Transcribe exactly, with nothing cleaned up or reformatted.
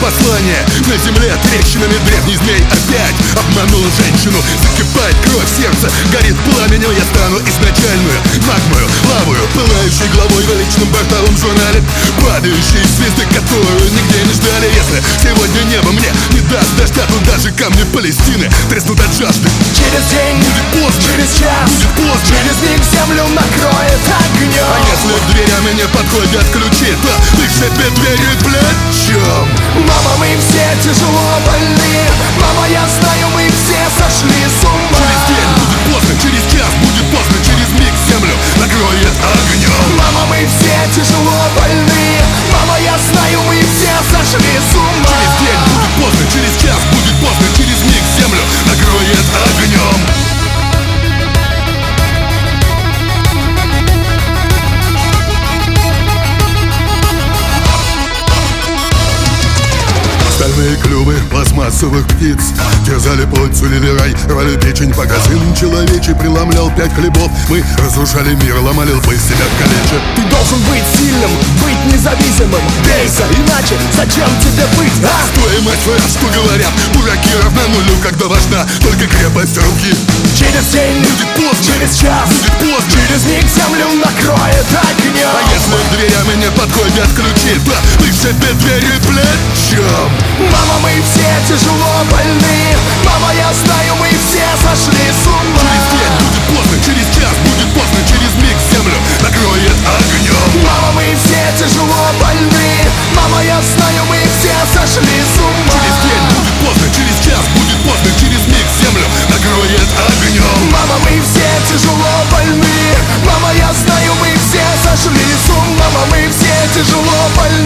послание. На земле трещинами древний змей опять обманул женщину. Закипает кровь в сердце, горит пламенем. Я стану изначальную магмою, лавою, пылающей главой в личном бортовом журнале, падающей звезды, которую нигде не ждали. Если сегодня небо мне не даст дождя, то даже камни Палестины треснут от жажды. Через день, будет поздно, через час, будет поздно, через миг землю накроет огнем. А если к дверям не подходят ключи, то ты себе двери плечом. Мама, мы все тяжело больны. Мама, я знаю, мы все сошли с ума. Через день будет поздно, через час будет поздно, через миг землю накроет огнем. Мама, мы все тяжело больны. Мама, я знаю, мы все сошли с ума. Через день будет поздно, через час будет поздно, через миг землю накроет огнем. Стальные клювы пластмассовых птиц терзали плоть, сулили рай, рвали печень, пока сын человечий преломлял пять хлебов. Мы разрушали мир, ломали лбы, себя калеча. Ты должен быть сильным, быть независимым. Бейся, иначе зачем тебе быть, а? Стоимость фраз, что говорят дураки, равна нулю, когда важна только крепость руки. Через день, будет поздно, через час, будет поздно, через миг землю накроет огнем. А если к дверям не подходят ключи, то ты себе двери плечом. Мама, мы все тяжело больны. Мама, я знаю, мы все сошли с ума. Через день будет поздно, через час будет поздно, через миг землю накроет огнем. Мама, мы все тяжело больны. Мама, я знаю, мы все сошли с ума. Через день будет поздно, через час будет поздно, через миг землю накроет огнем. Мама, мы все тяжело больны. Мама, я знаю, мы все сошли с ума. Мама, мы все тяжело больны.